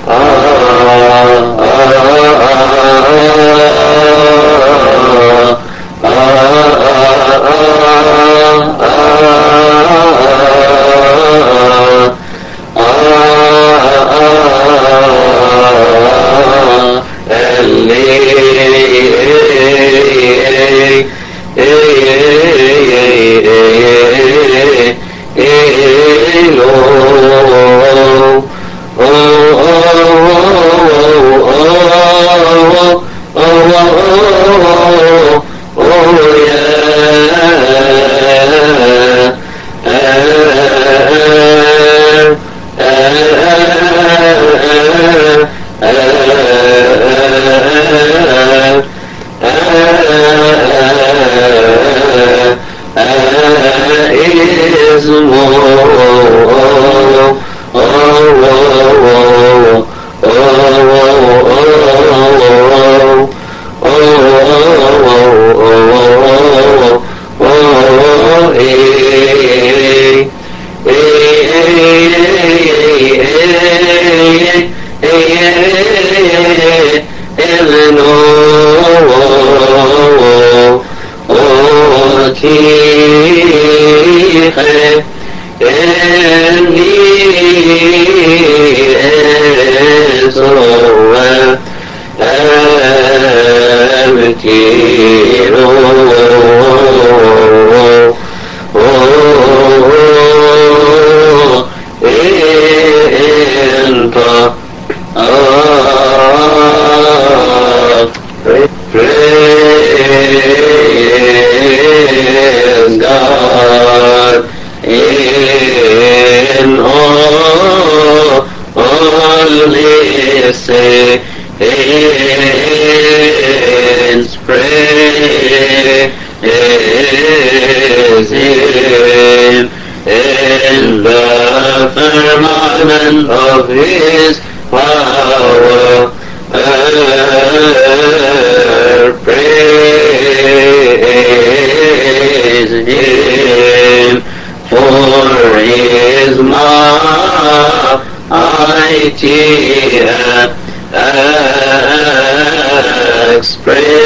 Of His power, praise Him, for His mighty acts,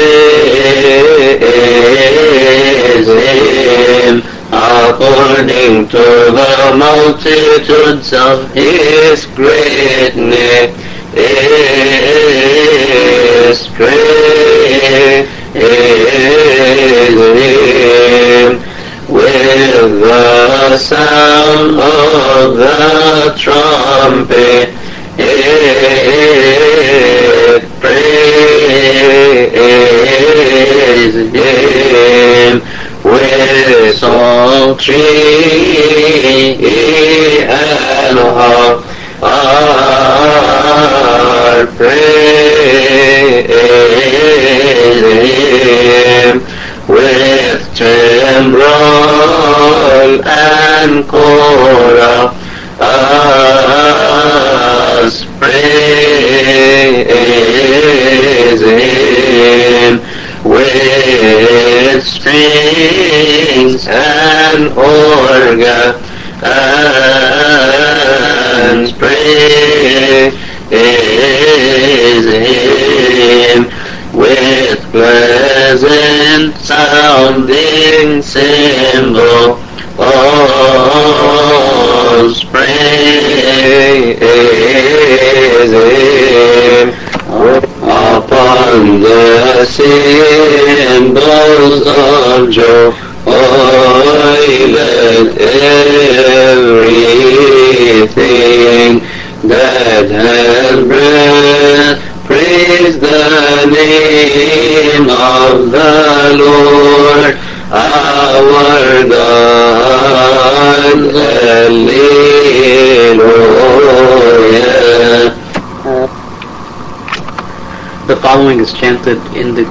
praise Him, according to the multitudes of His greatness, praise Him, with the sound of the trumpet, praise Him, with psaltery and harp, praise Him, with timbrel and chorus, praise Him, with strings and organ, and praise Him, with pleasant sounding cymbal, praise Him, upon the cymbals of joy, let everything that has breath praise the name of the Lord our God. Hallelujah. The following is chanted in the